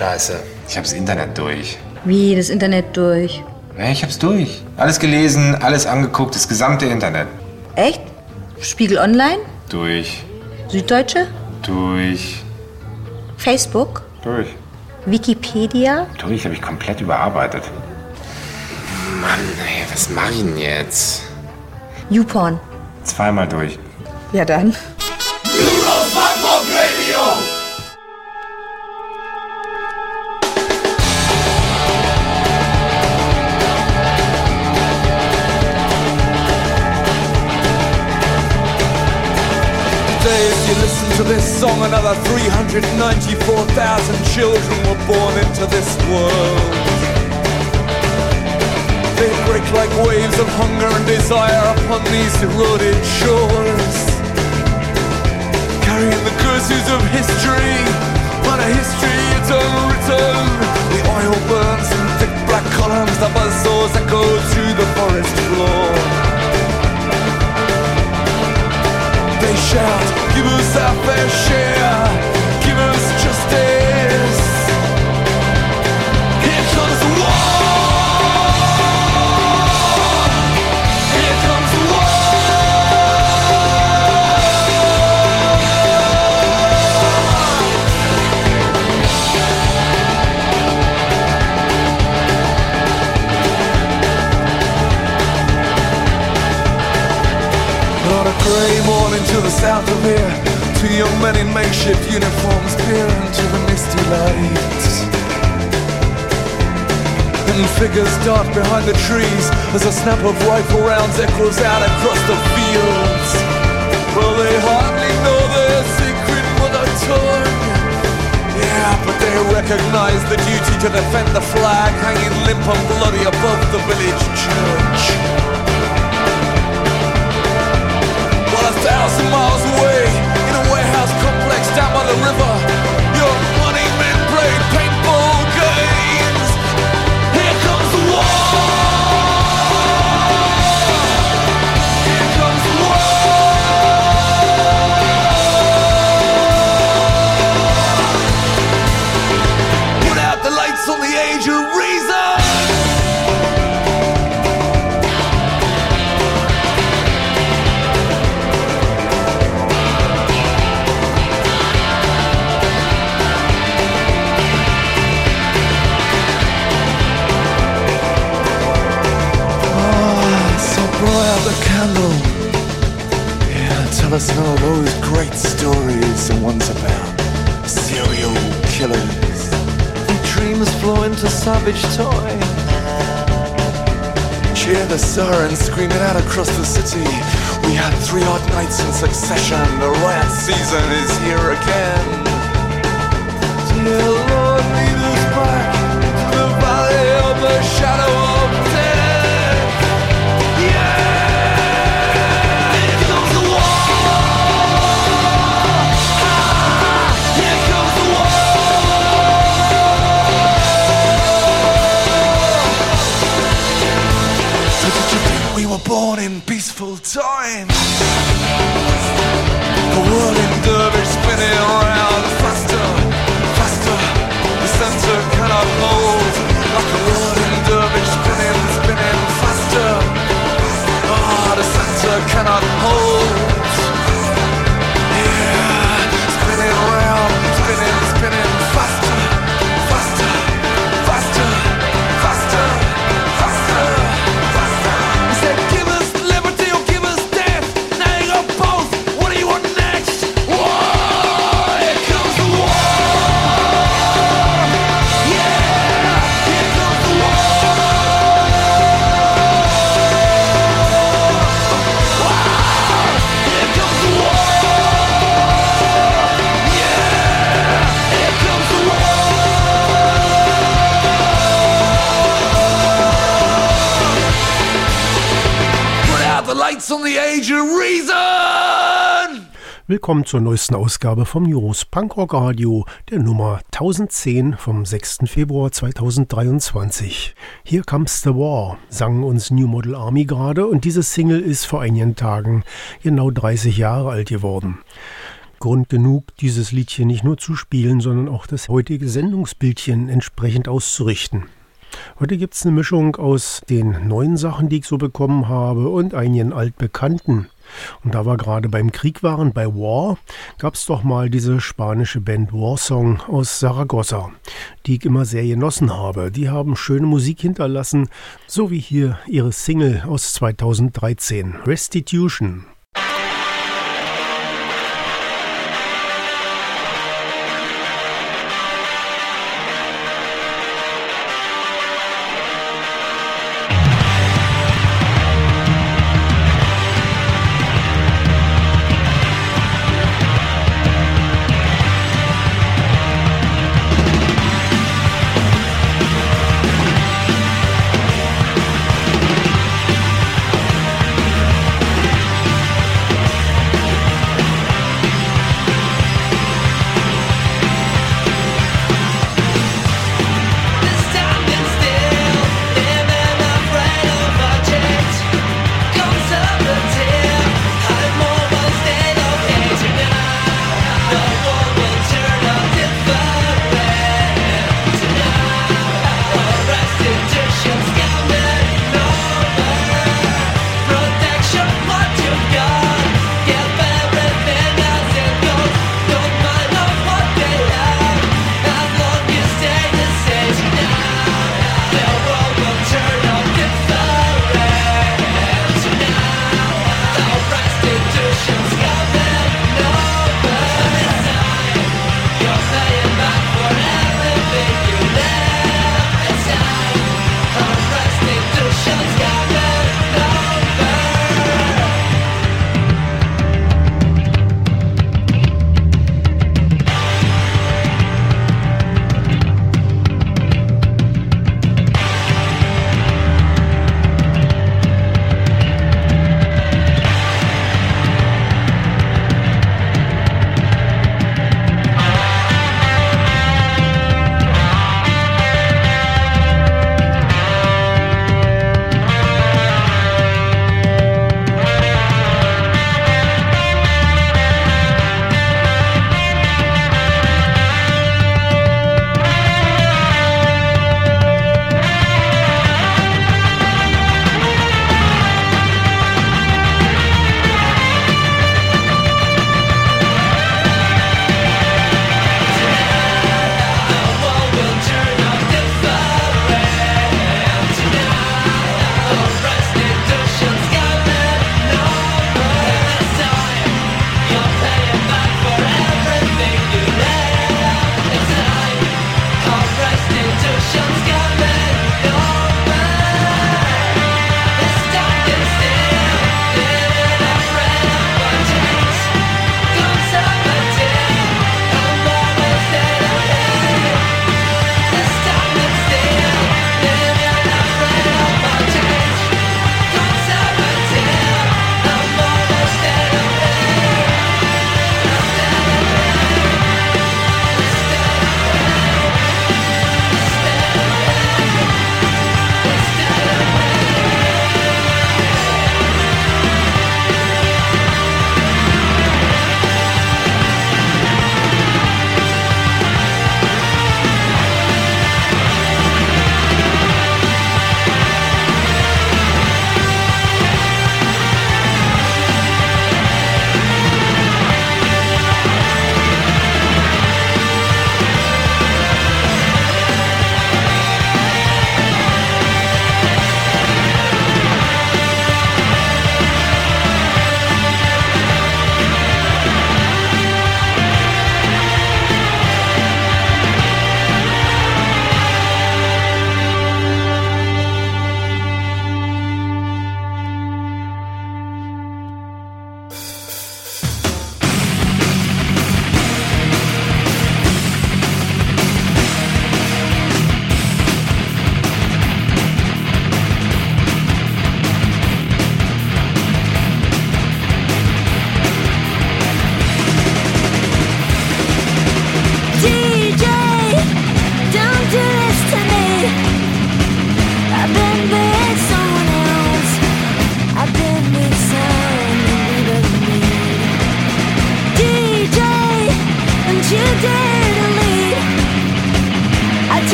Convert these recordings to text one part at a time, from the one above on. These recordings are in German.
Scheiße. Ich hab's Internet durch. Wie, das Internet durch? Ja, ich hab's durch. Alles gelesen, alles angeguckt, das gesamte Internet. Echt? Spiegel Online? Durch. Süddeutsche? Durch. Facebook? Durch. Wikipedia? Durch, habe ich komplett überarbeitet. Mann, ey, was mach ich denn jetzt? YouPorn. 2-mal durch. Ja dann. If you listen to this song, another 394,000 children were born into this world. They break like waves of hunger and desire upon these eroded shores, carrying the curses of history, on a history it's unwritten. The oil burns in thick black columns, the buzzsaws echo through the forest floor. They shout, give us our fair share, give us justice. Here comes the war, here comes the war. On a grey morning to the south of here, two young men in makeshift uniforms peer into the misty light, and figures dart behind the trees as a snap of rifle rounds echoes out across the fields. Well, they hardly know their secret mother tongue, yeah, but they recognize the duty to defend the flag hanging limp and bloody above the village church. 1,000 miles away, in a warehouse complex down by the river, your money men play paintball games. Here comes the war, here comes the war. Put out the lights on the age of reason. Blow out the candle, yeah, tell us none of those great stories the ones about serial killers. And dreams flow into savage toy. Cheer the sirens screaming out across the city. We had 3 odd nights in succession. The riot season is here again. Dear Lord, lead us back to the valley of the shadow of death. We were born in peaceful times. The whirling dervish spinning around faster, faster. The center cannot hold. Like a whirling dervish spinning, spinning faster. Ah, the center cannot hold. Yeah, spinning around, spinning, spinning faster, faster, faster, faster, faster. Give us liberty or give us death. Now you got both. What do you want next? Whoa, here comes the war. Yeah, here comes the war. Wow, here comes the war. Yeah, here comes the war. The lights on the age of reason! Willkommen zur neuesten Ausgabe vom News Punkrock Radio, der Nummer 1010 vom 6. Februar 2023. Here Comes the War, sang uns New Model Army gerade, und diese Single ist vor einigen Tagen genau 30 Jahre alt geworden. Grund genug, dieses Liedchen nicht nur zu spielen, sondern auch das heutige Sendungsbildchen entsprechend auszurichten. Heute gibt es eine Mischung aus den neuen Sachen, die ich so bekommen habe, und einigen altbekannten. Und da wir gerade beim Krieg waren, bei War, gab es doch mal diese spanische Band Warsong aus Saragossa, die ich immer sehr genossen habe. Die haben schöne Musik hinterlassen, so wie hier ihre Single aus 2013, Restitution.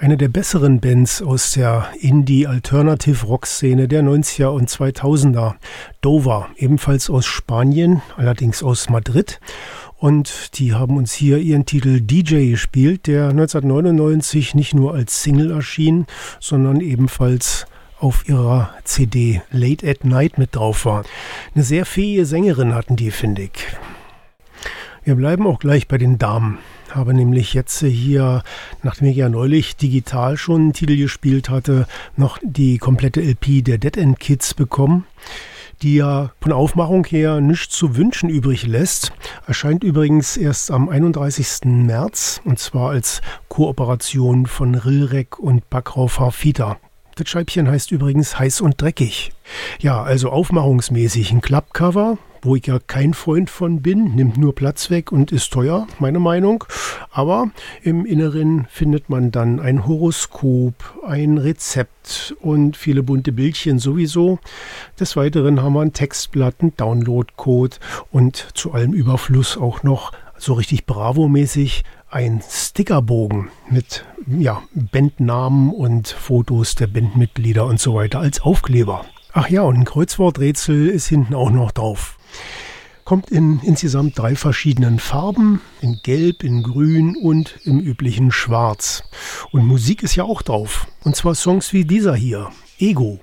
Eine der besseren Bands aus der Indie-Alternative-Rock-Szene der 90er und 2000er. Dover, ebenfalls aus Spanien, allerdings aus Madrid. Und die haben uns hier ihren Titel DJ gespielt, der 1999 nicht nur als Single erschien, sondern ebenfalls auf ihrer CD Late at Night mit drauf war. Eine sehr fähige Sängerin hatten die, finde ich. Wir bleiben auch gleich bei den Damen. Habe nämlich jetzt hier, nachdem ich ja neulich digital schon einen Titel gespielt hatte, noch die komplette LP der Dead End Kids bekommen, die ja von Aufmachung her nichts zu wünschen übrig lässt. Erscheint übrigens erst am 31. März und zwar als Kooperation von Rilrek und Bakrau Farfita. Das Scheibchen heißt übrigens Heiß und Dreckig. Ja, also aufmachungsmäßig ein Klappcover, wo ich ja kein Freund von bin, nimmt nur Platz weg und ist teuer, meine Meinung. Aber im Inneren findet man dann ein Horoskop, ein Rezept und viele bunte Bildchen sowieso. Des Weiteren haben wir ein Textblatt, einen Downloadcode und zu allem Überfluss auch noch so richtig Bravo-mäßig ein Stickerbogen mit Bandnamen und Fotos der Bandmitglieder und so weiter als Aufkleber. Ach ja, und ein Kreuzworträtsel ist hinten auch noch drauf. Kommt in insgesamt 3 verschiedenen Farben, in Gelb, in Grün und im üblichen Schwarz. Und Musik ist ja auch drauf. Und zwar Songs wie dieser hier, Ego.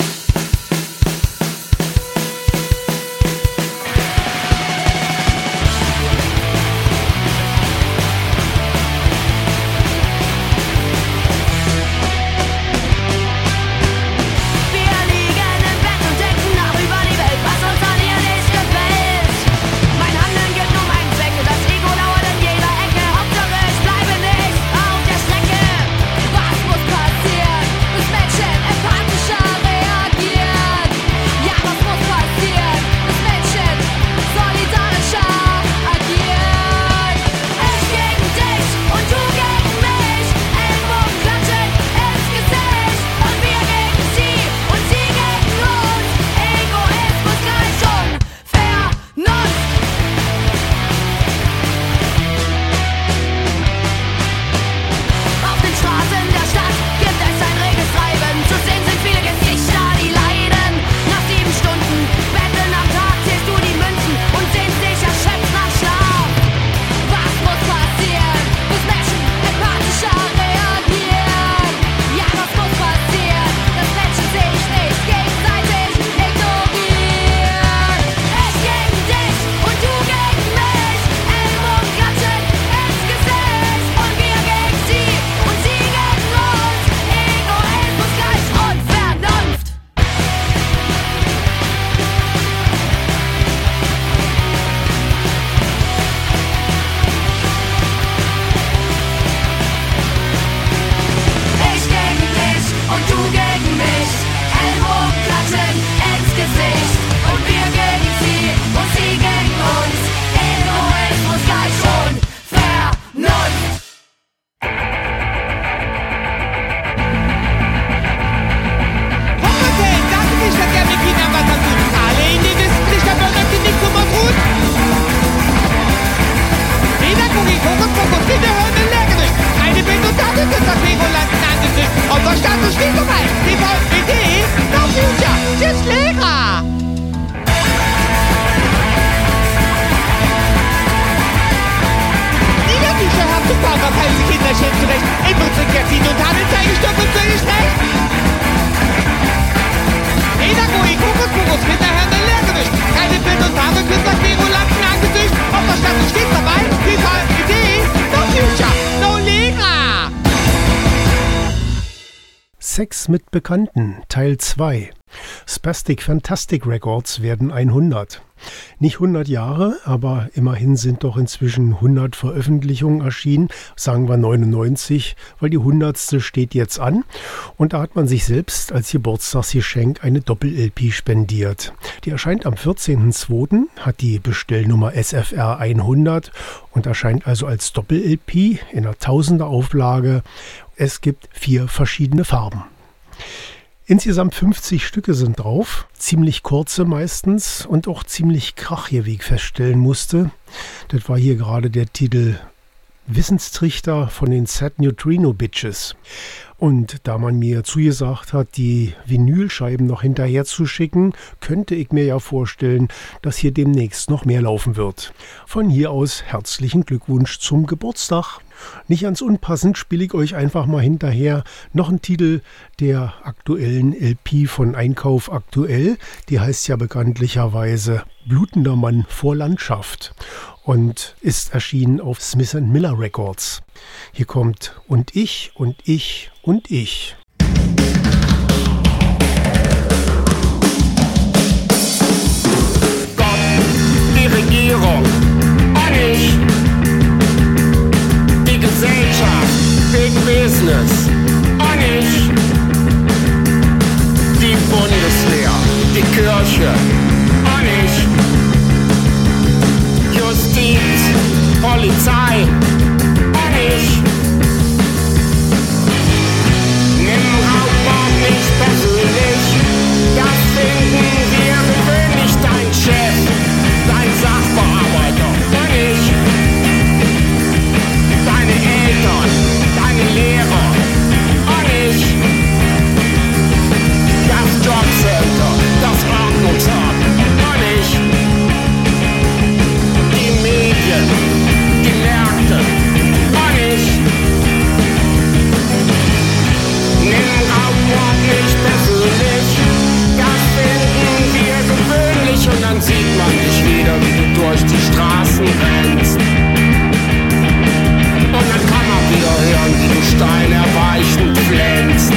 Sex mit Bekannten, Teil 2. Spastic Fantastic Records werden 100. Nicht 100 Jahre, aber immerhin sind doch inzwischen 100 Veröffentlichungen erschienen, sagen wir 99, weil die 100. steht jetzt an. Und da hat man sich selbst als Geburtstagsgeschenk eine Doppel-LP spendiert. Die erscheint am 14.02., hat die Bestellnummer SFR 100 und erscheint also als Doppel-LP in einer 1000er Auflage. Es gibt 4 verschiedene Farben. Insgesamt 50 Stücke sind drauf, ziemlich kurze meistens und auch ziemlich krachig, wie ich feststellen musste. Das war hier gerade der Titel Wissenstrichter von den Sad Neutrino Bitches. Und da man mir zugesagt hat, die Vinylscheiben noch hinterher zu schicken, könnte ich mir ja vorstellen, dass hier demnächst noch mehr laufen wird. Von hier aus herzlichen Glückwunsch zum Geburtstag. Nicht ganz unpassend spiele ich euch einfach mal hinterher noch einen Titel der aktuellen LP von Einkauf aktuell. Die heißt ja bekanntlicherweise Blutender Mann vor Landschaft und ist erschienen auf Smith & Miller Records. Hier kommt Und ich, und ich, und ich. Gott, die Regierung und ich, die Gesellschaft, Big Business und ich, die Bundeswehr, die Kirche und ich, Justiz, Polizei und ich. Nimm Raubmord nicht persönlich, das finden wir gewöhnlich. Dein Chef, dein Sachbearbeiter und ich, deine Eltern, deine Lehrer und ich, das Jobcenter, das Ordnungsamt und ich, die Medien, die Märkte und ich. Nimm Raubmord nicht persönlich, das finden wir gewöhnlich. Und dann sieht man dich wieder, wie du durch die Straßen rennst. Und dann kann man wieder hören, wie du steinerweichend flänzt.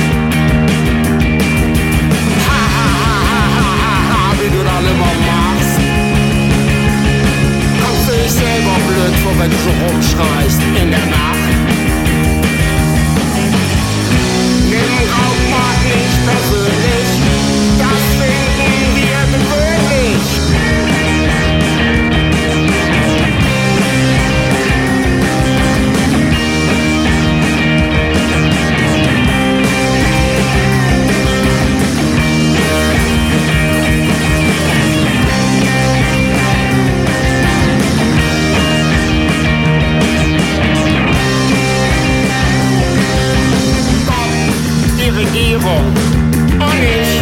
Ha, ha, ha, ha, ha, ha, ha, wie du dann immer machst. Kommst du dich selber blöd vor, wenn du so rumschreist in der Nacht. Nimm Raubmord nicht persönlich, das finden wir gewöhnlich. Regierung und ich,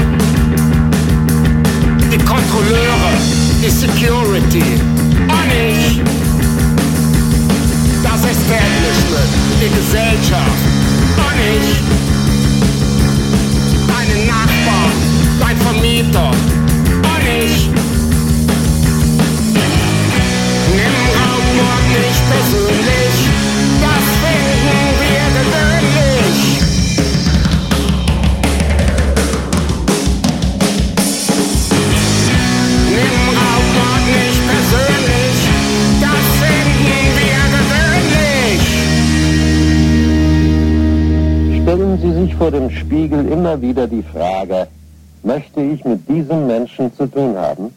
die Kontrolleure, die Security und ich, das Establishment, die Gesellschaft und ich, deine Nachbarn, dein Vermieter und ich. Nimm Raubmord nicht persönlich, das finden wir gewöhnlich. Stellen Sie sich vor dem Spiegel immer wieder die Frage, möchte ich mit diesem Menschen zu tun haben?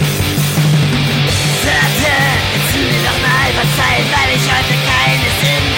Verzeihen, weil ich heute keine Sinn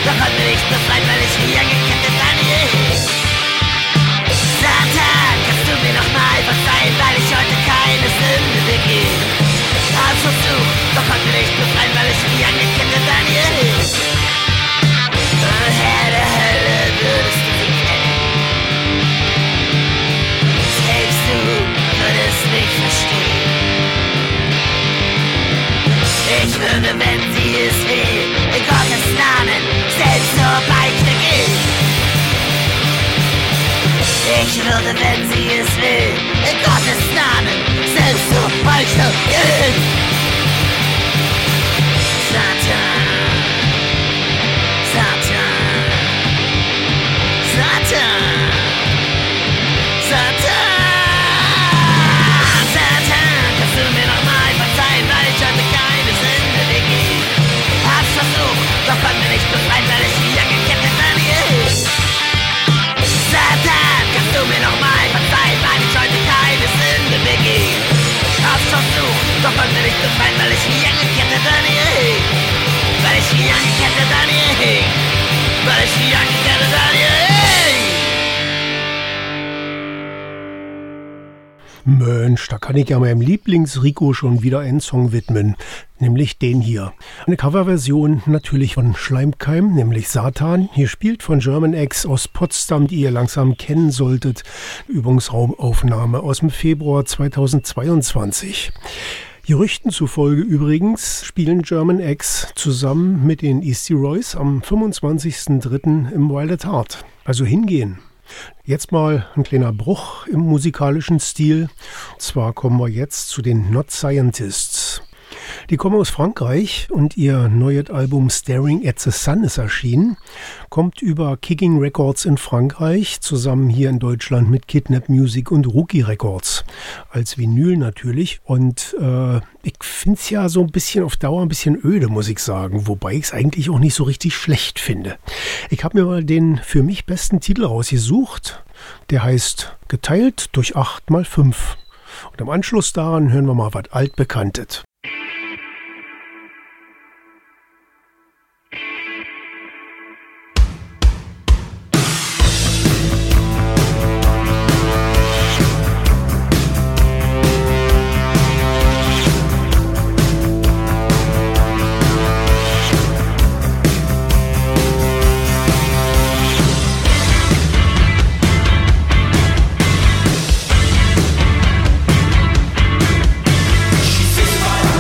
doch konnte mich nicht befreien, weil ich wie angekettet an ihr hing. Satan, kannst du mir noch mal verzeihen, weil ich heute keine Sünde begehe. Hab's versucht, doch konnte mich nicht befreien, weil ich wie angekettet an ihr hing. Oh Herr der Hölle, würdest du sie kennen? Selbst du würdest mich verstehen. Ich würde, wenn sie es will, in Gottes Namen selbst zur Beichte gehen. Ich würde, wenn sie es will, in Gottes Namen selbst zur Beichte gehen. Satan, Satan, Satan, Satan, Satan, kannst du mir noch mal verzeihen, weil ich heute keine Sünde begehe. Hab's versucht, doch konnte mich nicht befreien, weil ich wie angekettet an ihr hing. Satan, kannst du mir noch mal verzeihen, weil ich heute keine Sünde begehe. Hab's versucht, doch konnte mich nicht befreien, weil ich wie angekettet an ihr hing. Weil ich wie angekettet an ihr hing. Weil ich wie angekettet an ihr hing. Mensch, da kann ich ja meinem Lieblings-Rico schon wieder einen Song widmen, nämlich den hier. Eine Coverversion natürlich von Schleimkeim, nämlich Satan, hier spielt von German X aus Potsdam, die ihr langsam kennen solltet. Übungsraumaufnahme aus dem Februar 2022. Gerüchten zufolge übrigens spielen German X zusammen mit den Eastie Roys am 25.03. im Wild at Heart. Also hingehen. Jetzt mal ein kleiner Bruch im musikalischen Stil. Und zwar kommen wir jetzt zu den Not Scientists. Die kommen aus Frankreich und ihr neues Album Staring at the Sun ist erschienen. Kommt über Kicking Records in Frankreich, zusammen hier in Deutschland mit Kidnap Music und Rookie Records. Als Vinyl natürlich. Und ich finde es ja so ein bisschen auf Dauer ein bisschen öde, muss ich sagen. Wobei ich es eigentlich auch nicht so richtig schlecht finde. Ich habe mir mal den für mich besten Titel rausgesucht. Der heißt Geteilt durch 8x5. Und im Anschluss daran hören wir mal was Altbekanntes. She says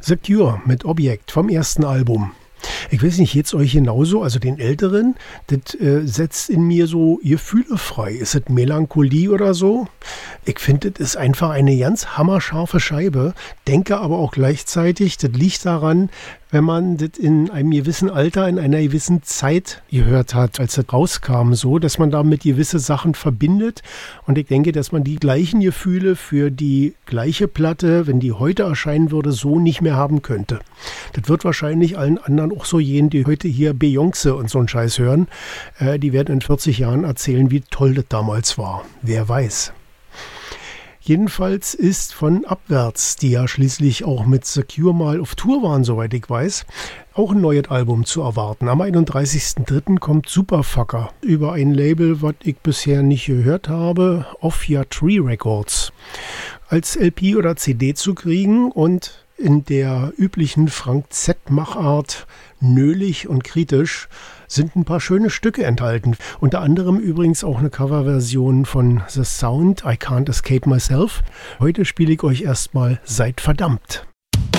The Cure mit Objekt vom ersten Album. Ich weiß nicht, geht's euch genauso, also den Älteren, das setzt in mir so Gefühle frei. Ist es Melancholie oder so? Ich finde, das ist einfach eine ganz hammerscharfe Scheibe, denke aber auch gleichzeitig, das liegt daran, wenn man das in einem gewissen Alter, in einer gewissen Zeit gehört hat, als das rauskam, so, dass man damit gewisse Sachen verbindet. Und ich denke, dass man die gleichen Gefühle für die gleiche Platte, wenn die heute erscheinen würde, so nicht mehr haben könnte. Das wird wahrscheinlich allen anderen auch so gehen, die heute hier Beyoncé und so einen Scheiß hören. Die werden in 40 Jahren erzählen, wie toll das damals war. Wer weiß. Jedenfalls ist von Abwärts, die ja schließlich auch mit The Cure mal auf Tour waren, soweit ich weiß, auch ein neues Album zu erwarten. Am 31.03. kommt Superfucker über ein Label, was ich bisher nicht gehört habe, Off Your Tree Records, als LP oder CD zu kriegen und in der üblichen Frank Z-Machart nölig und kritisch sind ein paar schöne Stücke enthalten. Unter anderem übrigens auch eine Coverversion von The Sound, I Can't Escape Myself. Heute spiele ich euch erstmal Seid verdammt.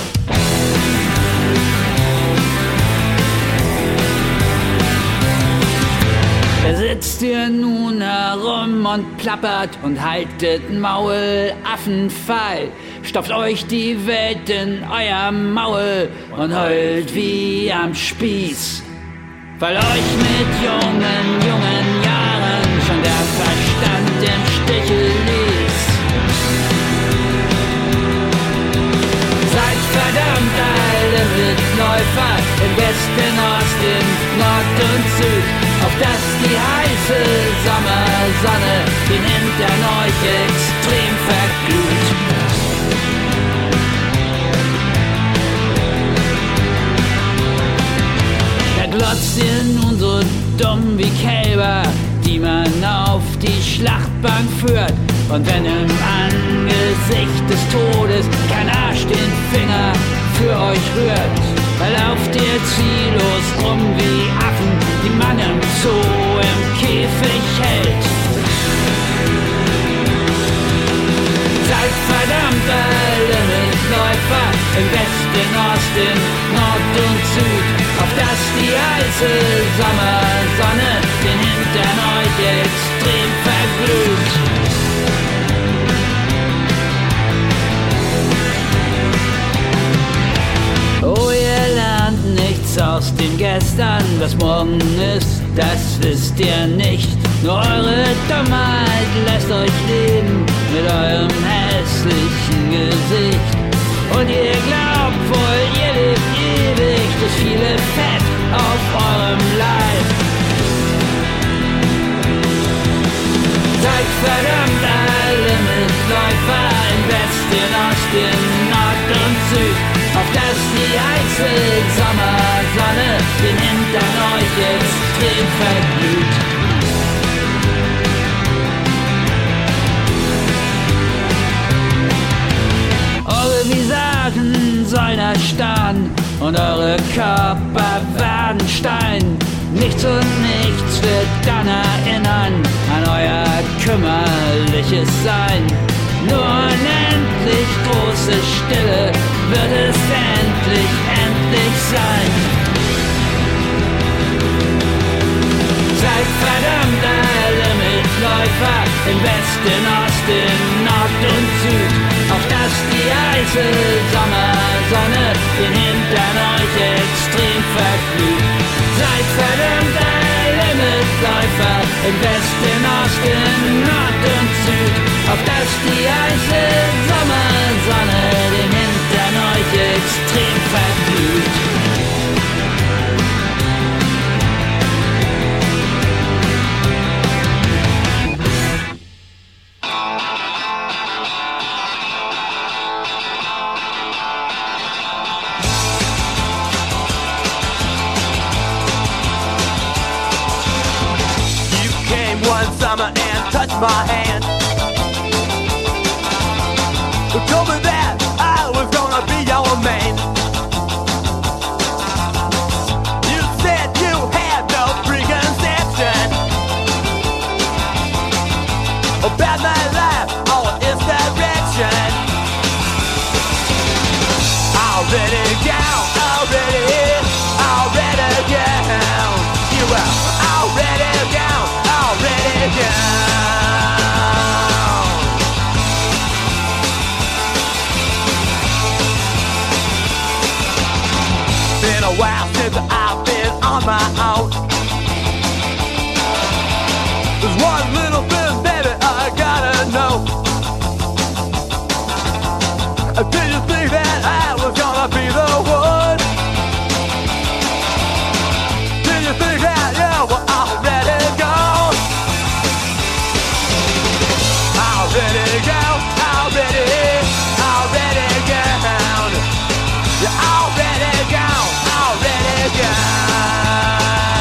Wer sitzt hier nun herum und plappert und haltet Maul, Affenfeil? Stopft euch die Welt in euer Maul und heult wie am Spieß. Weil euch mit jungen Jahren schon der Verstand im Stiche ließ. Seid verdammt alle Mitläufer im Westen, Osten, Nord und Süd, auf dass die heiße Sommersonne den Hintern euch extrem verglüht. Glotzt ihr nun so dumm wie Kälber, die man auf die Schlachtbank führt. Und wenn im Angesicht des Todes kein Arsch den Finger für euch rührt, weil lauft ihr ziellos rum wie Affen, die man im Zoo im Käfig hält. Seid verdammt alle Mitläufer im Westen, Osten, Nord und Süd, auf dass die heiße Sommersonne den Hintern euch extrem verglüht. Oh, ihr lernt nichts aus dem Gestern, was morgen ist, das wisst ihr nicht. Nur eure Dummheit lässt euch leben mit eurem hässlichen Gesicht. Und ihr glaubt wohl, ihr lebt ewig, das viele Fett auf eurem Leib. Seid verdammt alle Mitläufer im Westen, Osten, Nord und Süd, auf dass die heiße Sommersonne den Hintern euch extrem verglüht. Eure Visagen sollen erstarren und eure Körper werden Stein. Nichts und nichts wird dann erinnern an euer kümmerliches Sein. Nur unendlich große Stille wird es endlich sein. Seid verdammt alle Mitläufer im Westen, Osten, Nord und Süd, auf dass die heiße Sommersonne den Hintern euch extrem verglüht. Seid verdammt alle Mitläufer im Westen, Osten, Nord und Süd, auf dass die heiße Sommersonne den Hintern euch extrem verglüht. Touch my hand. You told me that I was gonna be your man. You said you had no preconception about my life or its direction. Already while since I've been on my own. There's one little thing, baby, I gotta know. Did you think that I was gonna be the one? Did you think that you were already gone? Already gone, already gone. You're already gone, already gone.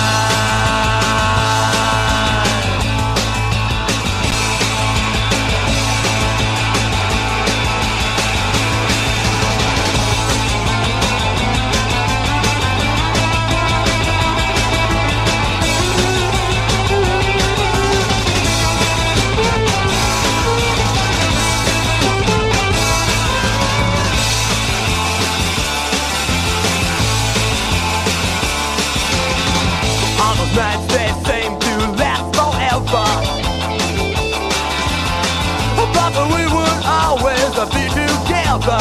Nights they seem to last forever, but we would always be together.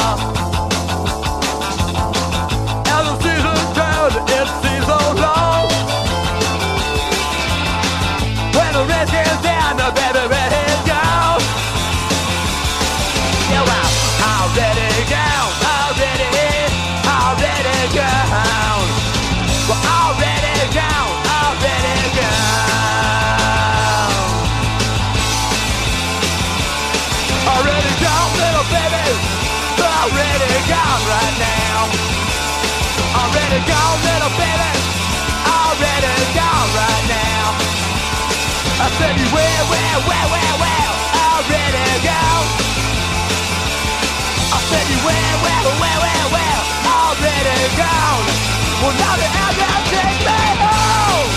As the season turns, it seems so long. When the rain gets down, the baby ready gone. Yeah, well, already gone, already gone. We're already gone. Already gone, little baby. Already gone right now. Already gone, little baby. Already gone right now. I said you where? Already gone. I said you where? Already gone. Well, now the outbound take me home.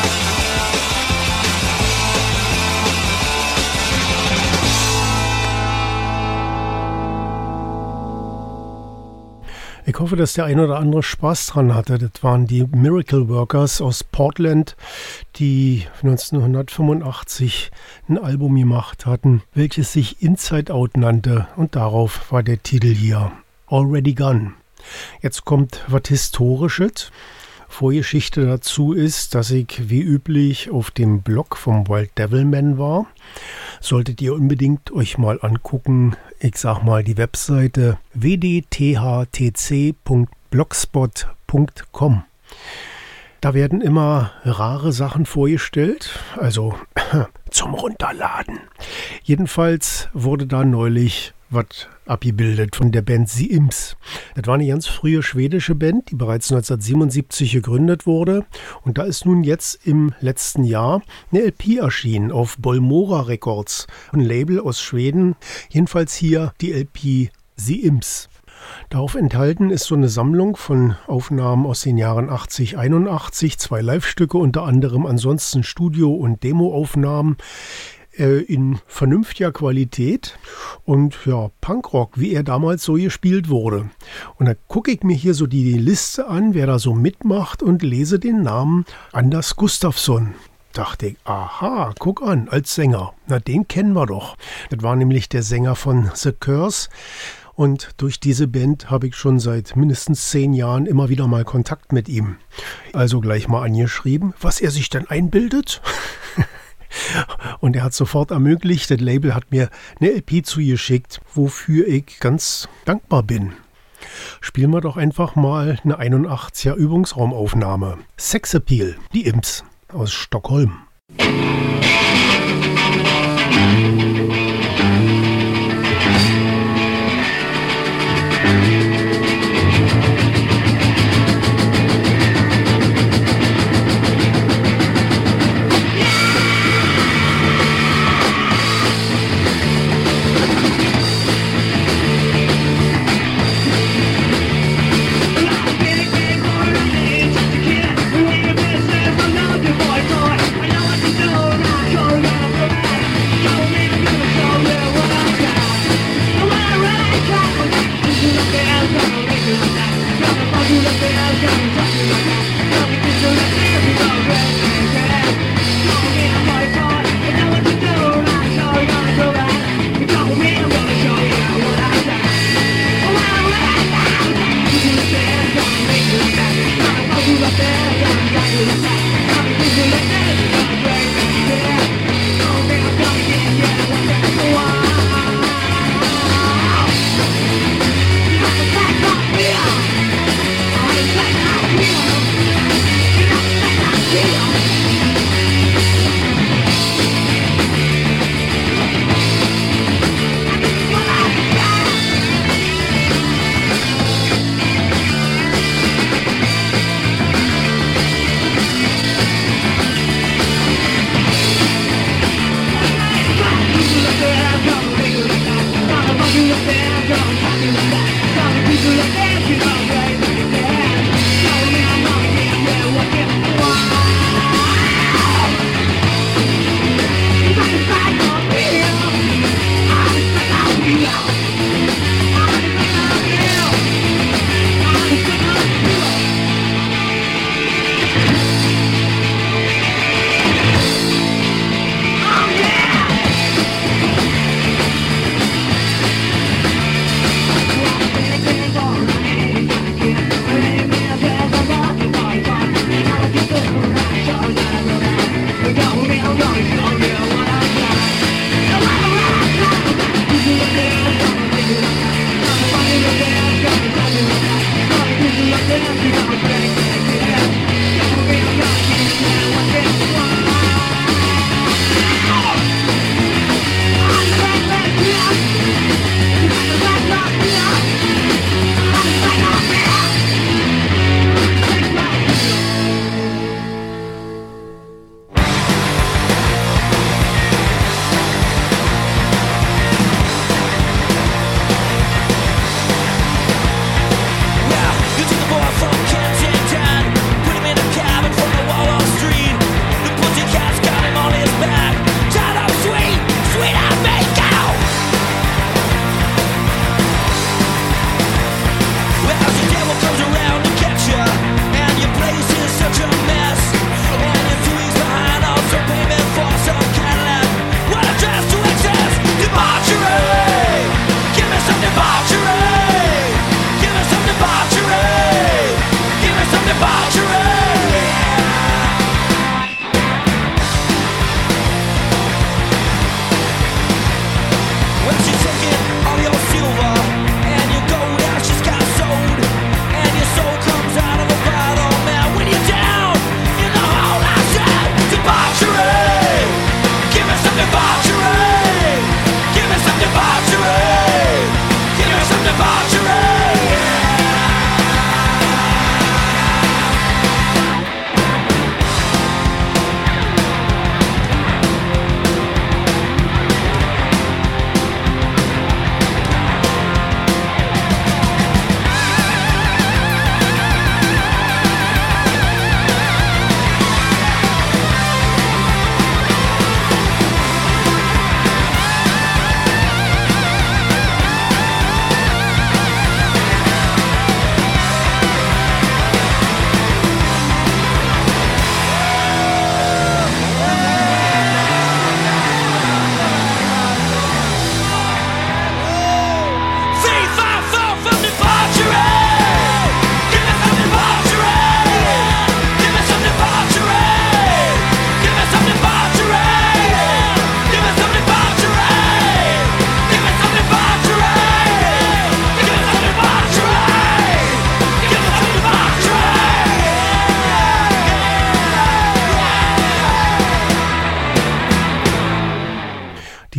Ich hoffe, dass der ein oder andere Spaß dran hatte. Das waren die Miracle Workers aus Portland, die 1985 ein Album gemacht hatten, welches sich Inside Out nannte. Und darauf war der Titel hier, Already Gone. Jetzt kommt was Historisches. Vorgeschichte dazu ist, dass ich wie üblich auf dem Blog vom Wild Devilman war. Solltet ihr unbedingt euch mal angucken. Ich sag mal die Webseite wdthtc.blogspot.com. Da werden immer rare Sachen vorgestellt, also zum Runterladen. Jedenfalls wurde da neulich was abgebildet von der Band The Imps. Das war eine ganz frühe schwedische Band, die bereits 1977 gegründet wurde. Und da ist nun jetzt im letzten Jahr eine LP erschienen auf Bollmora Records, ein Label aus Schweden. Jedenfalls hier die LP The Imps. Darauf enthalten ist so eine Sammlung von Aufnahmen aus den Jahren 80, 81, 2 Live-Stücke, unter anderem ansonsten Studio- und Demo-Aufnahmen in vernünftiger Qualität und ja, Punkrock, wie er damals so gespielt wurde. Und da gucke ich mir hier so die Liste an, wer da so mitmacht und lese den Namen Anders Gustafsson. Dachte ich, aha, guck an, als Sänger. Na, den kennen wir doch. Das war nämlich der Sänger von The Curse. Und durch diese Band habe ich schon seit mindestens 10 Jahren immer wieder mal Kontakt mit ihm. Also gleich mal angeschrieben, was er sich denn einbildet. Und er hat sofort ermöglicht, das Label hat mir eine LP zugeschickt, wofür ich ganz dankbar bin. Spielen wir doch einfach mal eine 81er Übungsraumaufnahme. Sex Appeal, die Imps aus Stockholm.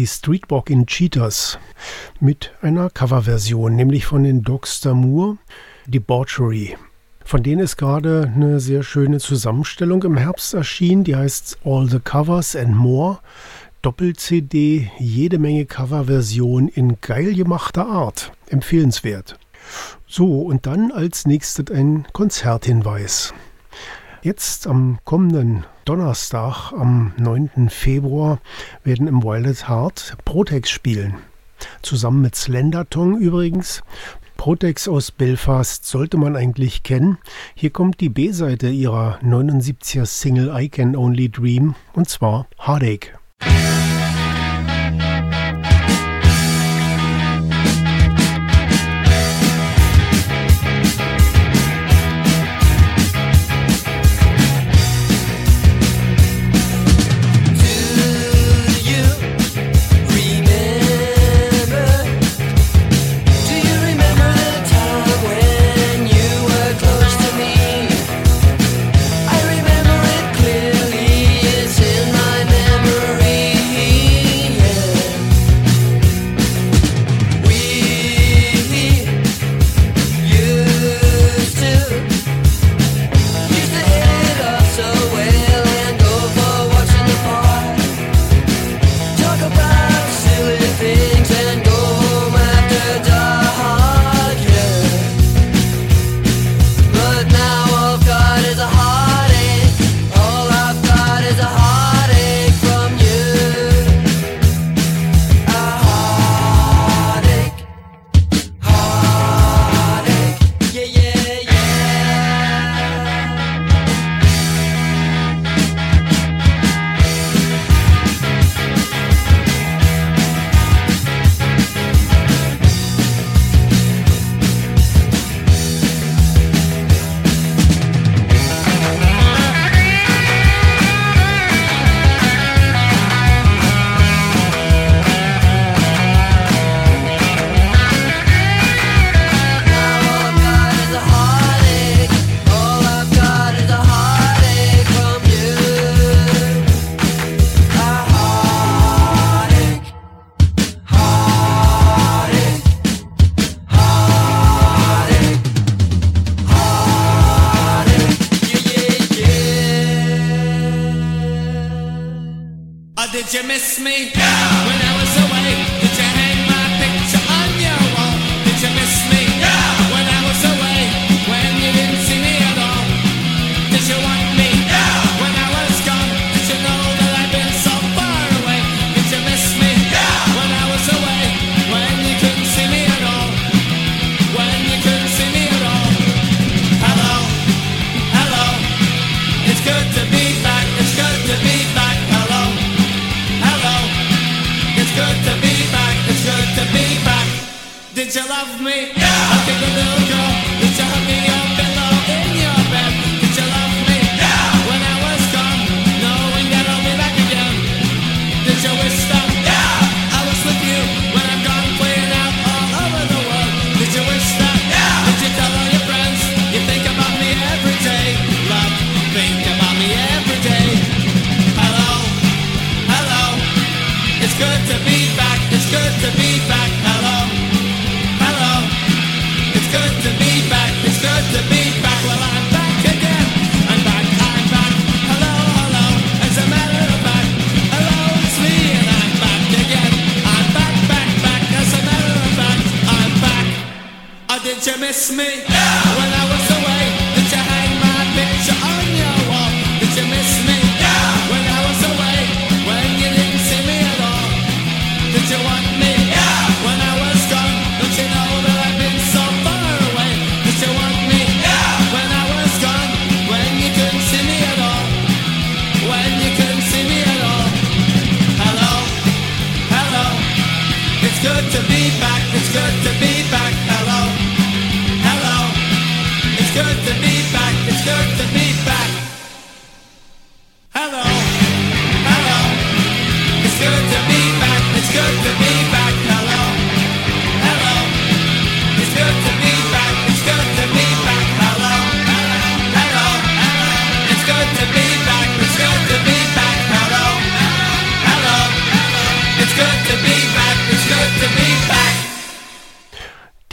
die Streetwalking Cheaters mit einer Coverversion, nämlich von den Dogs d'Amour, Debauchery. Von denen ist gerade eine sehr schöne Zusammenstellung im Herbst erschienen, die heißt All the Covers and More. Doppel-CD, jede Menge Coverversion in geil gemachter Art. Empfehlenswert. So, und dann als nächstes ein Konzerthinweis. Jetzt am kommenden Donnerstag, am 9. Februar, werden im Wild at Heart Protex spielen. Zusammen mit Slendertongue übrigens. Protex aus Belfast sollte man eigentlich kennen. Hier kommt die B-Seite ihrer 79er Single I Can Only Dream, und zwar Heartache. Did you miss me when I was away? Did you hang my picture on your wall? Did you miss me when I was away? When you didn't see me at all? Did you want me when I was gone? Did you know that I've been so far away? Did you miss me when I was away? When you couldn't see me at all? When you couldn't see me at all? Hello, hello. It's good to be back. It's good to be back. Hello. It's good to be back, it's good to be back. Did you love me? I think a little girl. Did you hug me up below in your bed? Did you love me? When I was gone, knowing that I'll be back again. Did you wish that I was with you when I'm gone, playing out all over the world? Did you wish that? Did you tell all your friends you think about me every day? Love, think about me every day. Hello, hello. It's good to be back, it's good to be back, hello, hello. It's good to be back, it's good to be back. Well, I'm back again, I'm back, hello, hello. As a matter of fact, hello, it's me and I'm back again. I'm back, as a matter of fact, I'm back. Oh, did you miss me when I was away? Did you hang my picture on your wall? Did you miss me when I was away? When you didn't see me at all? Did you want me when I was gone? Don't you know that I've been so far away? Did you want me when I was gone? When you couldn't see me at all? When you couldn't see me at all? Hello, hello. It's good to be back, it's good to be back. Hello, hello. It's good to be back, it's good to be back. Hello, hello. It's good to be back, it's good to be back, hello, hello. It's good to be back, it's good to be back, hello, hello, hello. It's good to be back, it's good to be back, hello, hello. It's good to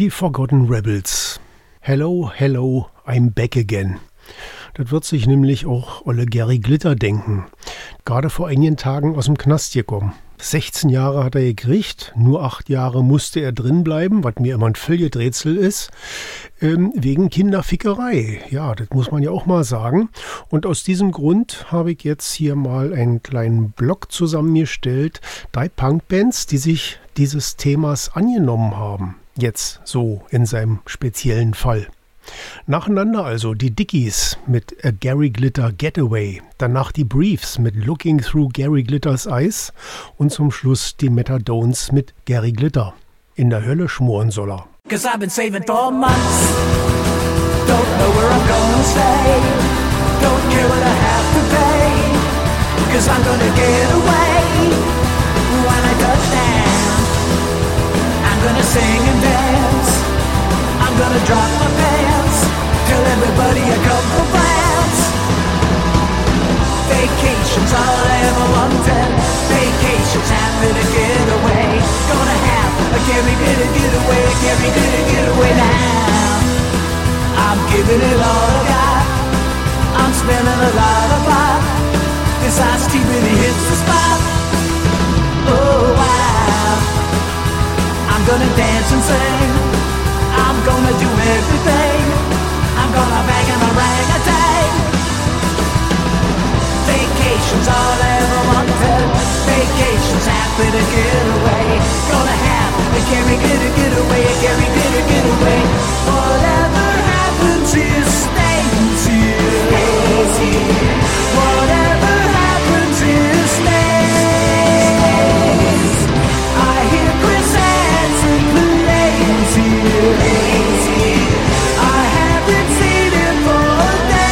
Die Forgotten Rebels. Hello, hello, I'm back again. Das wird sich nämlich auch Olle Gary Glitter denken. Gerade vor einigen Tagen aus dem Knast gekommen. 16 Jahre hat er gekriegt, nur 8 Jahre musste er drin bleiben, was mir immer ein Rätsel ist, wegen Kinderfickerei. Ja, das muss man ja auch mal sagen. Und aus diesem Grund habe ich jetzt hier mal einen kleinen Blog zusammengestellt. 3 Punkbands, die sich dieses Themas angenommen haben. Jetzt so in seinem speziellen Fall. Nacheinander also die Dickies mit A Gary Glitter Getaway, danach die Briefs mit Looking Through Gary Glitters Eyes und zum Schluss die Metadones mit Gary Glitter. In der Hölle schmoren soll er. 'Cause I've been saving for months. Don't know where I'm gonna stay. Don't care what I have to pay. 'Cause I'm gonna get away. When I touch down, I'm gonna sing and dance. I'm gonna drop my pants. Tell everybody I come for France. Vacation's all I ever wanted. Vacation's happy to get away. Gonna have a Gary Glitter getaway. Gary Glitter getaway now. I'm giving it all I got. I'm spending a lot of pot. This iced tea really hits the spot. Oh wow. I'm gonna dance and sing. I'm gonna do everything. I'm gonna bang and orangutan. Vacation's all I ever wanted. Vacation's happy to get away. Gonna have a Gary Glitter getaway. A Gary Glitter getaway. Whatever happens here stays here. Stays here. Whatever happens here stays. I hear Chris Hansen plays here. Plays here. I haven't seen him for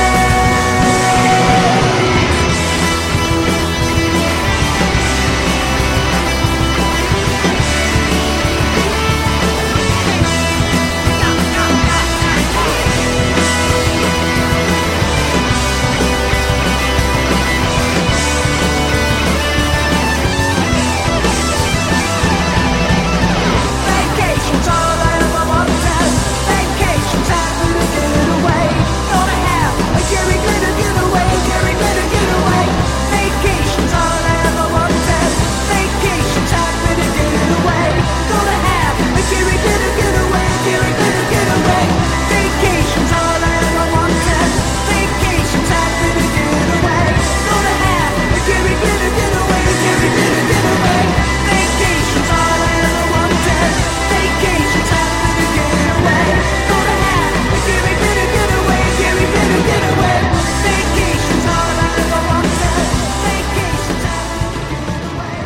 Vacation's all I ever wanted. Vacation's happy to get away. Gonna have a Gary Glitter getaway. Gary Glitter getaway. Vacation's all I ever wanted. Vacation's happy to get away. Gonna have a Gary Glitter getaway. Gary Glitter getaway. Vacation's all I ever wanted. Vacation's happy to get away. Gonna have a Gary Glitter getaway. Gary Glitter getaway. Vacation's all I ever wanted. Vacation's happy to get away. Gonna have a Gary Glitter getaway. Gary Glitter getaway. Vacation's all I ever wanted. Vacation's happy to get away.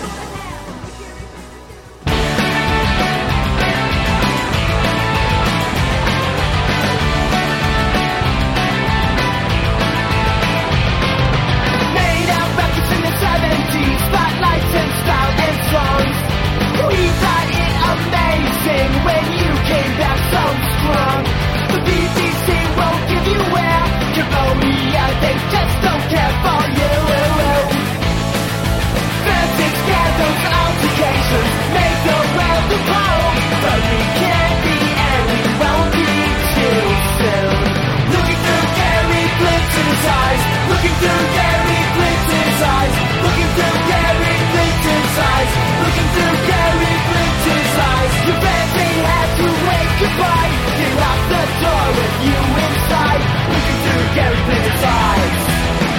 Made out records in the 70s, spotlights and style and songs. We thought it amazing when you came back so strong. The BBC won't give you air. Cambodia, they just don't care for you. Fancy scandals, altercations, make the world a home. But we can't be and we won't be too soon. Looking through Gary Glitzer's eyes. Looking through Gary Glitzer's eyes. Looking through Gary Glitzer's eyes. Looking through Gary Glitzer's eyes. Your family had to wave goodbye. They locked the door with you inside. Looking through Gary Glitzer's eyes.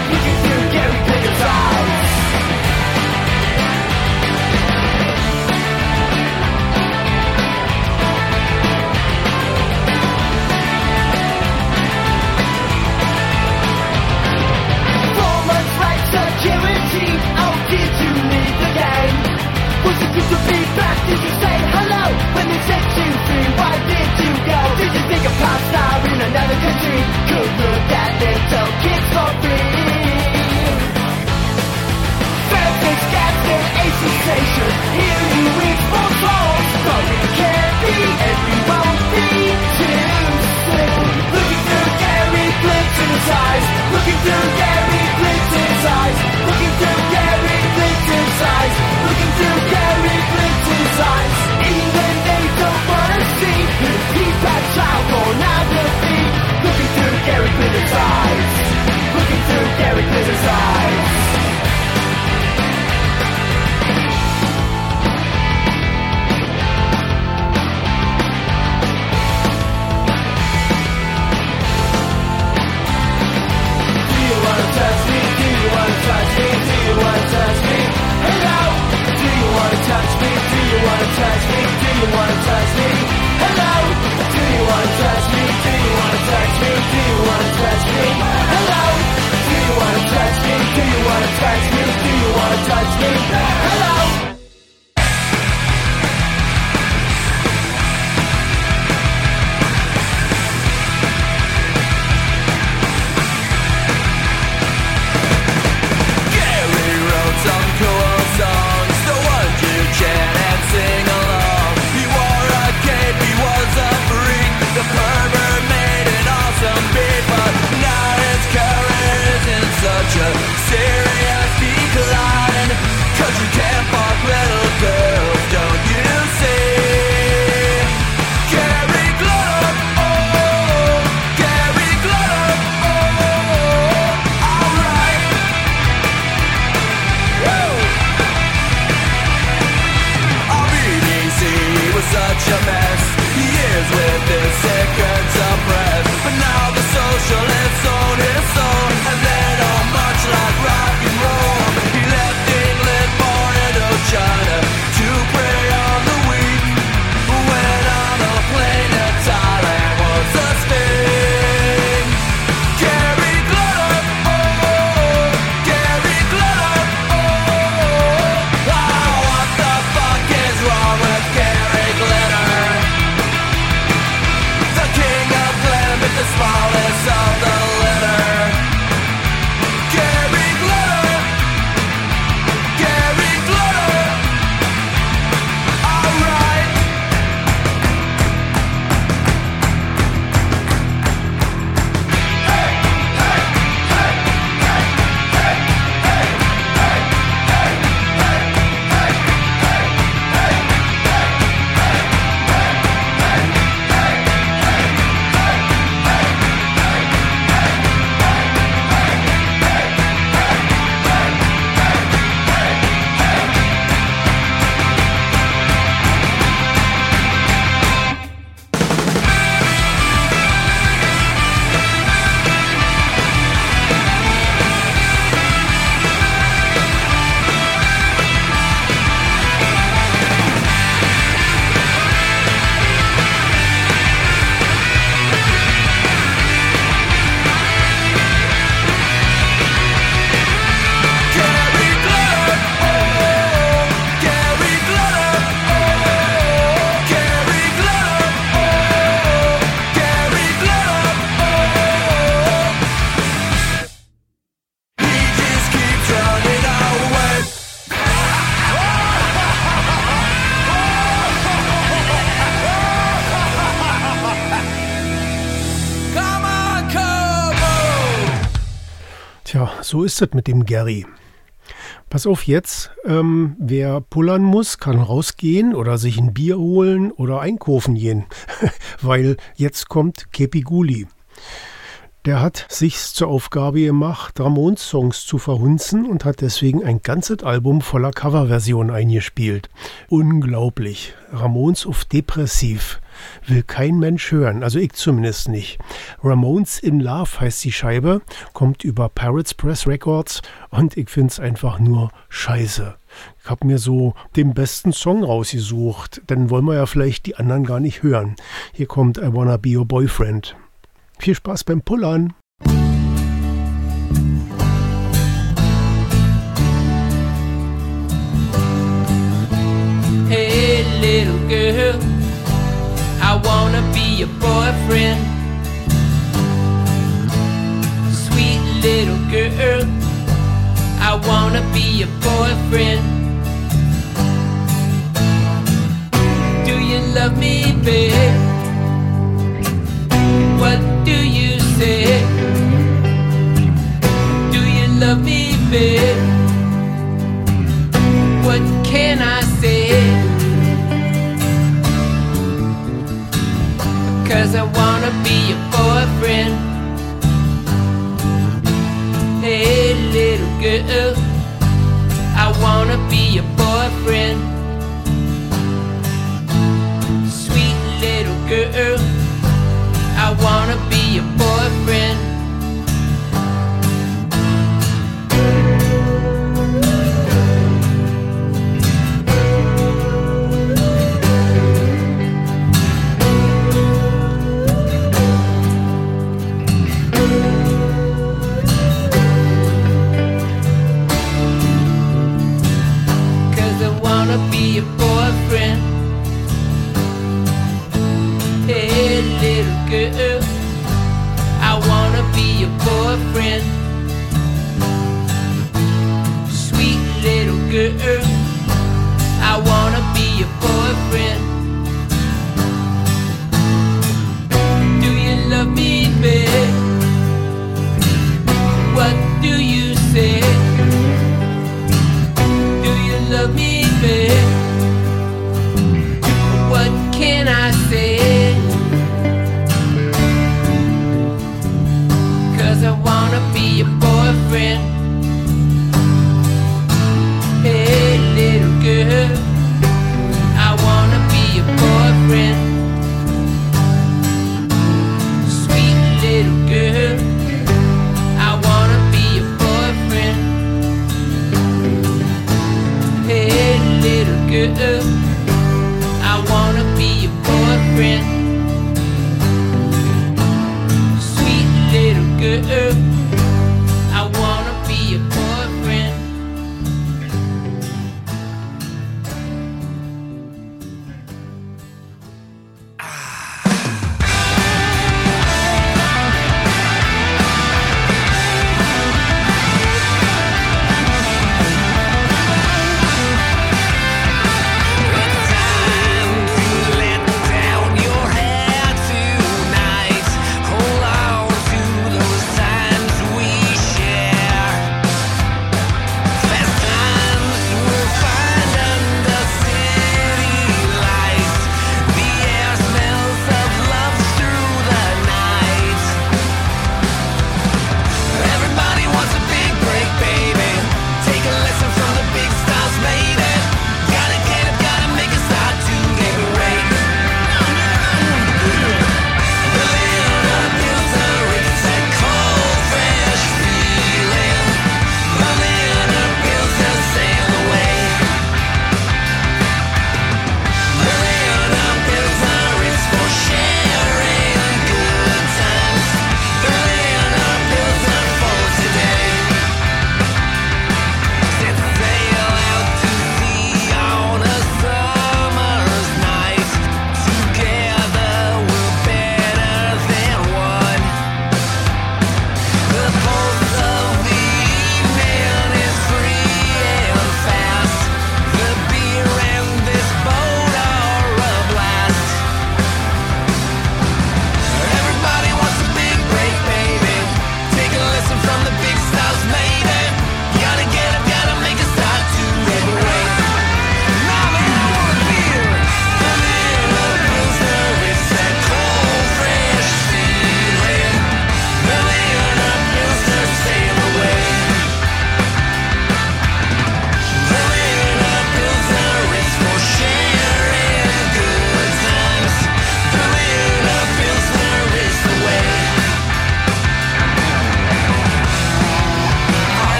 Tja, so ist es mit dem Gary. Pass auf jetzt, wer pullern muss, kann rausgehen oder sich ein Bier holen oder einkaufen gehen, weil jetzt kommt Kepi Guli. Der hat sich's zur Aufgabe gemacht, Ramones-Songs zu verhunzen und hat deswegen ein ganzes Album voller Coverversionen eingespielt. Unglaublich. Ramones auf Depressiv. Will kein Mensch hören, also ich zumindest nicht. Ramones in Love heißt die Scheibe, kommt über Pirates Press Records und ich find's einfach nur scheiße. Ich habe mir so den besten Song rausgesucht, dann wollen wir ja vielleicht die anderen gar nicht hören. Hier kommt I Wanna Be Your Boyfriend. Viel Spaß beim Pullern. Hey little girl, I wanna be your boyfriend. Sweet little girl, I wanna be your boyfriend. Do you love me, babe? What do you say? Do you love me, babe? What can I say? 'Cause I wanna be your boyfriend. Hey little girl, I wanna be your boyfriend. Sweet little girl, I wanna be your boyfriend. Cause I wanna be your boyfriend. Hey little girl, I wanna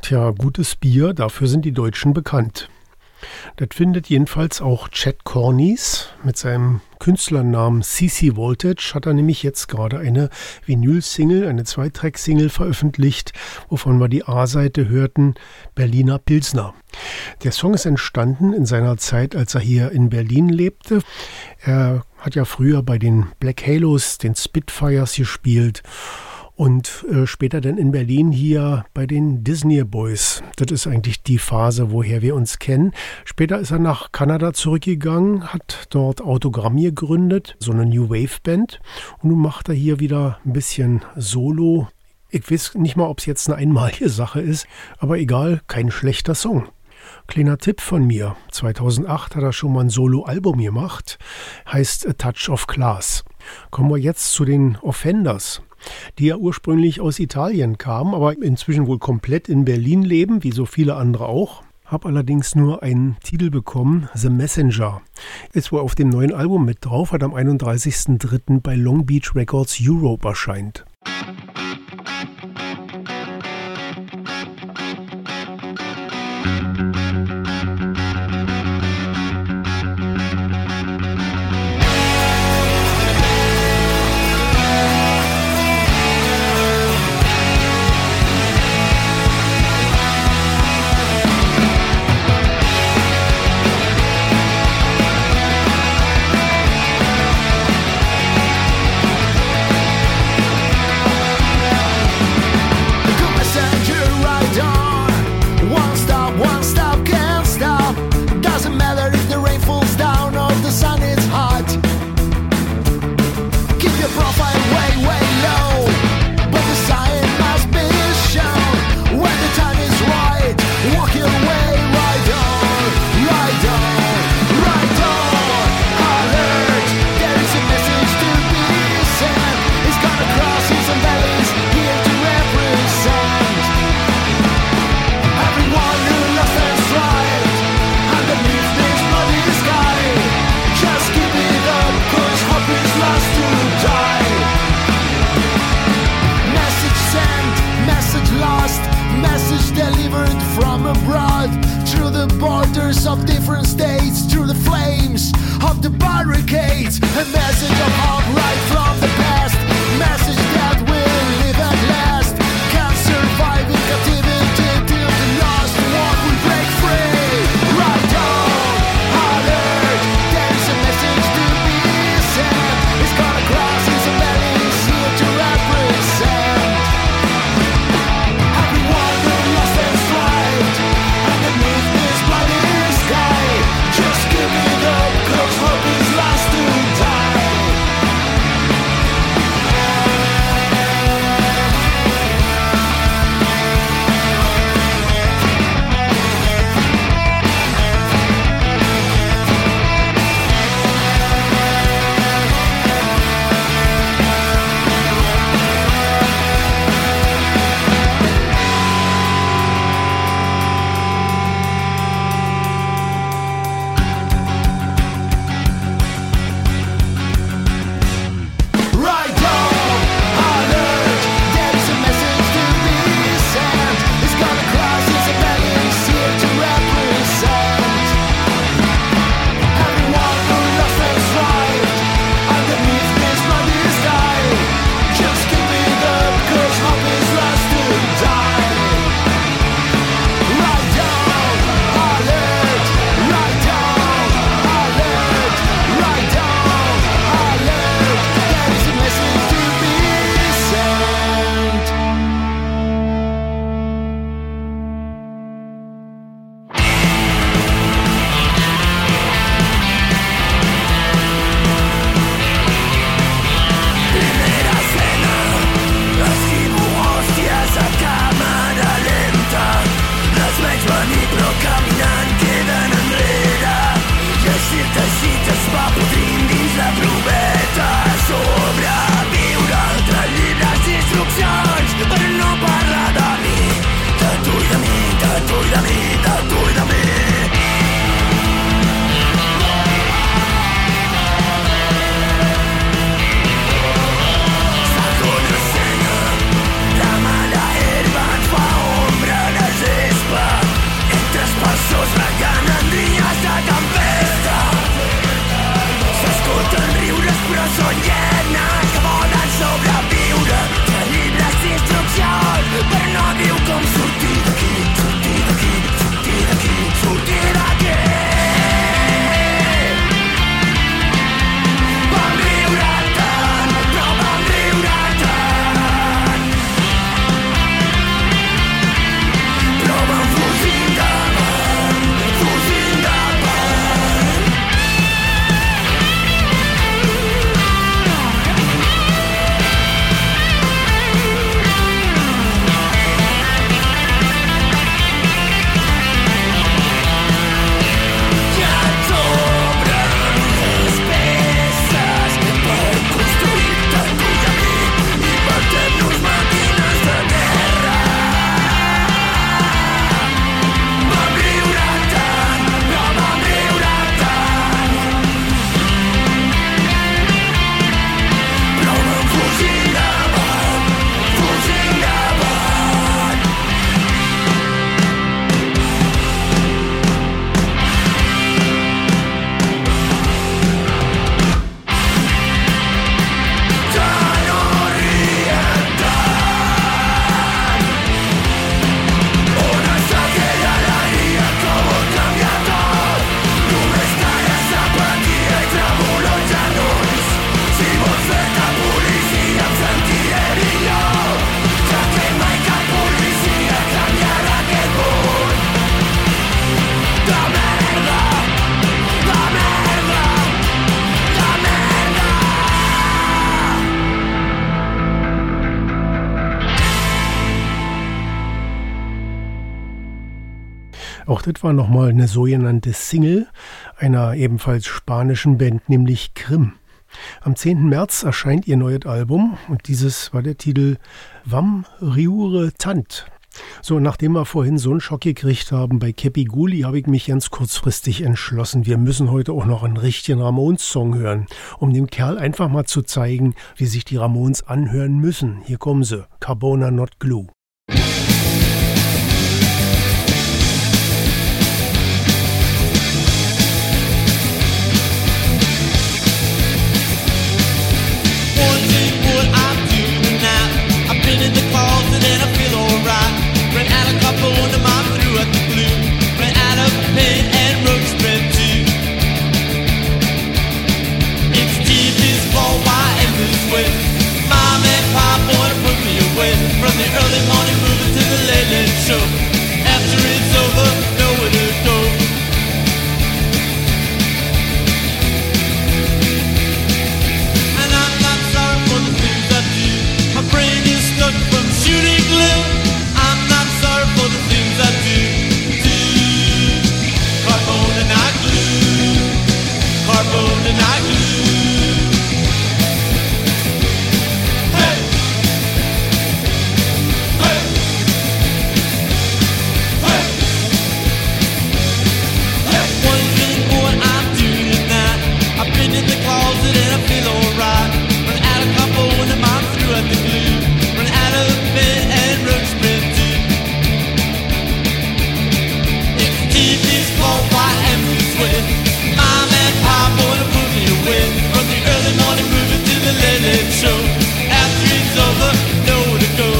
Tja, gutes Bier, dafür sind die Deutschen bekannt. Das findet jedenfalls auch Chad Cornies. Mit seinem Künstlernamen CC Voltage hat er nämlich jetzt gerade eine Vinyl-Single, eine 2-Track-Single veröffentlicht, wovon wir die A-Seite hörten, Berliner Pilsner. Der Song ist entstanden in seiner Zeit, als er hier in Berlin lebte. Er hat ja früher bei den Black Halos, den Spitfires gespielt. Und später dann in Berlin hier bei den Disney Boys. Das ist eigentlich die Phase, woher wir uns kennen. Später ist er nach Kanada zurückgegangen, hat dort Autogramm gegründet, so eine New Wave Band. Und nun macht er hier wieder ein bisschen Solo. Ich weiß nicht mal, ob es jetzt eine einmalige Sache ist, aber egal, kein schlechter Song. Kleiner Tipp von mir. 2008 hat er schon mal ein Solo-Album gemacht, heißt A Touch of Class. Kommen wir jetzt zu den Offenders, die ja ursprünglich aus Italien kamen, aber inzwischen wohl komplett in Berlin leben, wie so viele andere auch. Hab allerdings nur einen Titel bekommen, The Messenger. Ist wohl auf dem neuen Album mit drauf, hat am 31.03. bei Long Beach Records Europe erscheint. Of different states through the flames of the barricades. A message of hope right from the past. Message that will live at last. Can't survive in captivity till the last one will break free. Right on, alert. There is a message to be sent. It's gonna cross his bellies here to represent everyone who lost their stride underneath this bloody sky. Just give it up, cause hope is last to die. Auch das war nochmal eine sogenannte Single einer ebenfalls spanischen Band, nämlich Krim. Am 10. März erscheint ihr neues Album und dieses war der Titel Vam Riure Tant. So, nachdem wir vorhin so einen Schock gekriegt haben bei Kepi Guli, habe ich mich ganz kurzfristig entschlossen, wir müssen heute auch noch einen richtigen Ramones-Song hören, um dem Kerl einfach mal zu zeigen, wie sich die Ramones anhören müssen. Hier kommen sie, Carbona Not Glue. In the closet and I feel alright. Ran out of couple under my threw at the glue. Ran out of paint and road spread too. It's deep, it's fall, why am this way? Mom and Pop wanna put me away. From the early morning moving to the late late show. After it's over, nowhere to go. And I'm not sorry for the things I do. My brain is stuck from shooting glue. I'm not sorry for the things I do. Carbon and I glue. Carbon and I glue. Hey! Hey! Hey! Hey! Wondering what I'm doing tonight. I've been in the closet and I feel alright. Run out of couple when the mom threw at the glue. Run out of bed and road spread too. It's deep, it's cold, why am this way? Mom and Pop wanna put me away. From the early morning moving to the late late show. After it's over, nowhere to go.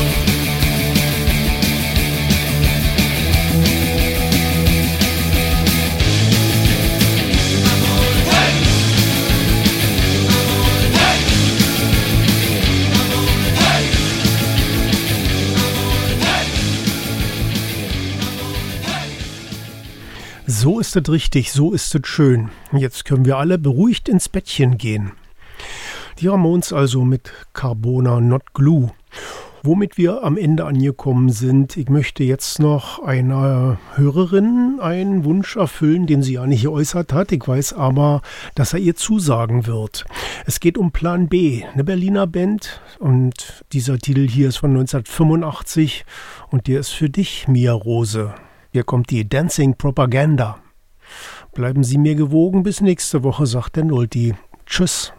So ist es richtig, so ist es schön. Jetzt können wir alle beruhigt ins Bettchen gehen. Die Ramones also mit Carbona Not Glue. Womit wir am Ende angekommen sind, ich möchte jetzt noch einer Hörerin einen Wunsch erfüllen, den sie ja nicht geäußert hat. Ich weiß aber, dass er ihr zusagen wird. Es geht um Plan B, eine Berliner Band. Und dieser Titel hier ist von 1985 und der ist für dich, Mia Rose. Hier kommt die Dancing Propaganda. Bleiben Sie mir gewogen, bis nächste Woche, sagt der Nulti. Tschüss.